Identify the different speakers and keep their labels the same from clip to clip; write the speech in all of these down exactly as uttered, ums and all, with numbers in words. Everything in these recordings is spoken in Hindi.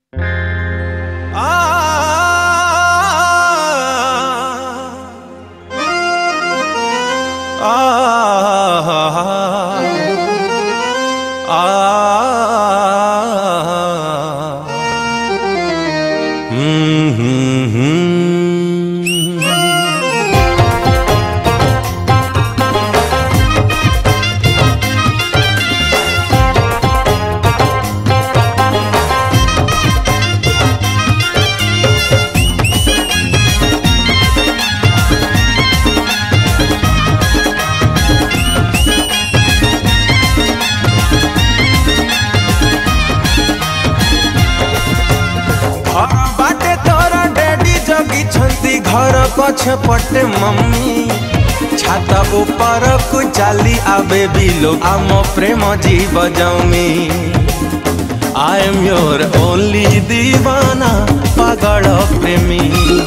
Speaker 1: घर पछ पटे मम्मी छाता ऊपर को चाली आबे बिलो आम प्रेम जीव जमी। आई एम योर ओनली दीवाना पागल प्रेमी।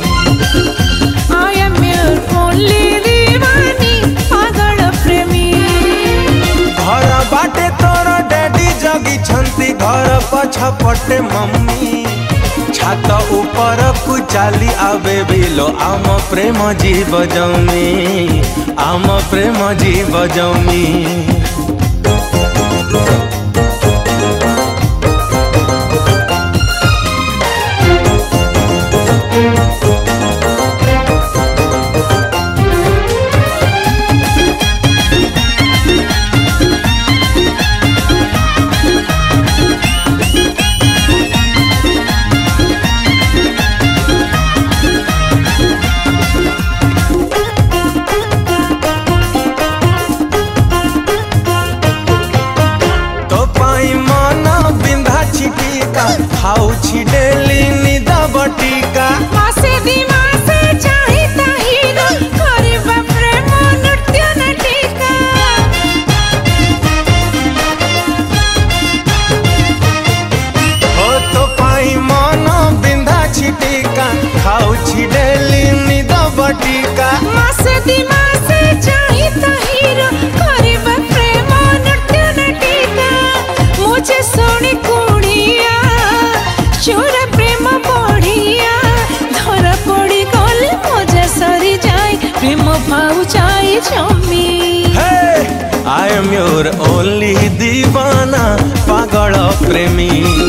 Speaker 2: आई एम योर ओनली दीवानी पागल प्रेमी।
Speaker 1: घर बाटे तोर डैडी जगी छंती घर पछ पटे मम्मी छात ऊपर को चाली आबे बिलो आम प्रेम जीव जमी। आम प्रेम जीव जमी। खाऊची डेली निदा बटिका
Speaker 2: मासे दी मासे चाही ताही न करबा प्रेम नृत्य नटिका।
Speaker 1: हो तो पाई मन बिंधा छिटिका खाऊची डेली निदा बटिका
Speaker 2: मासे दी मासे चाही ताही न करबा प्रेम नृत्य नटिका। मुझे सोनी कुड़िया चोर प्रेम बढ़िया धर पड़ी गल मजा सरी जाए प्रेम भाव चाहे जमी।
Speaker 1: आई एम योर ओनली दीवाना पागल प्रेमी।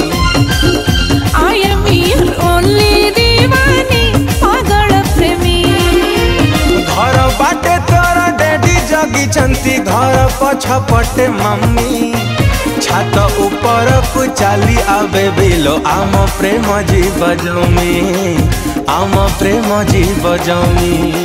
Speaker 2: आई एम योर ओनली दीवानी पागल प्रेमी।
Speaker 1: घर बाटे तोर डैडी जगी छंती घर पछ पटे मम्मी छात ऊपर को चाली आबे बिलो आम प्रेम जीव जमी। आम प्रेम जीव जमी।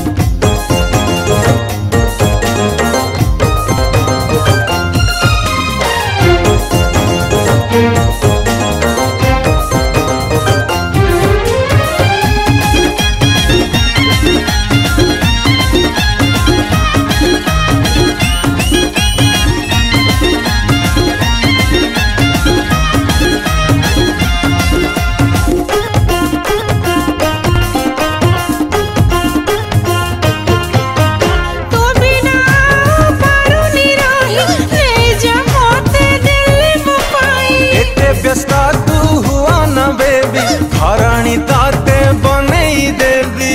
Speaker 1: तू हुआ न बेबी घरणी ताते बनई देवी।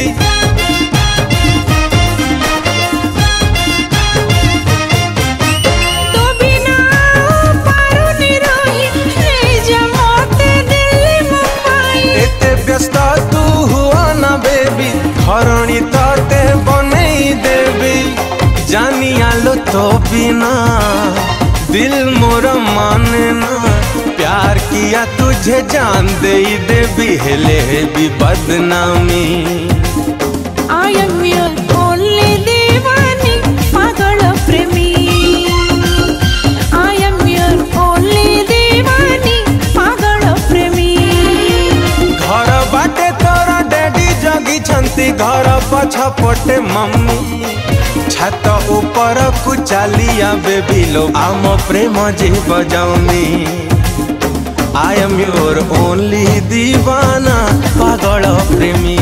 Speaker 2: तो बिना पारुनी रही ले जा मोते दिल्ली मुंबई।
Speaker 1: एते व्यस्त तू हुआ न बेबी घरणी ताते बनई देवी। जानी आलो तो बिना दिल मोर माने ना प्यार किया तुझे जान दे दे भी हेले भी बदनामी।
Speaker 2: आई एम योर ओनली दीवानी पागल प्रेमी। आई एम योर ओनली दीवानी पागल प्रेमी।
Speaker 1: घर बाटे तोर डैडी जगी छंती घर पछ पटे मम्मी छात ऊपर को चाली आबे बिलो आम प्रेम जीव जमी। आई एम योर ओनली दीवाना पागल प्रेमी।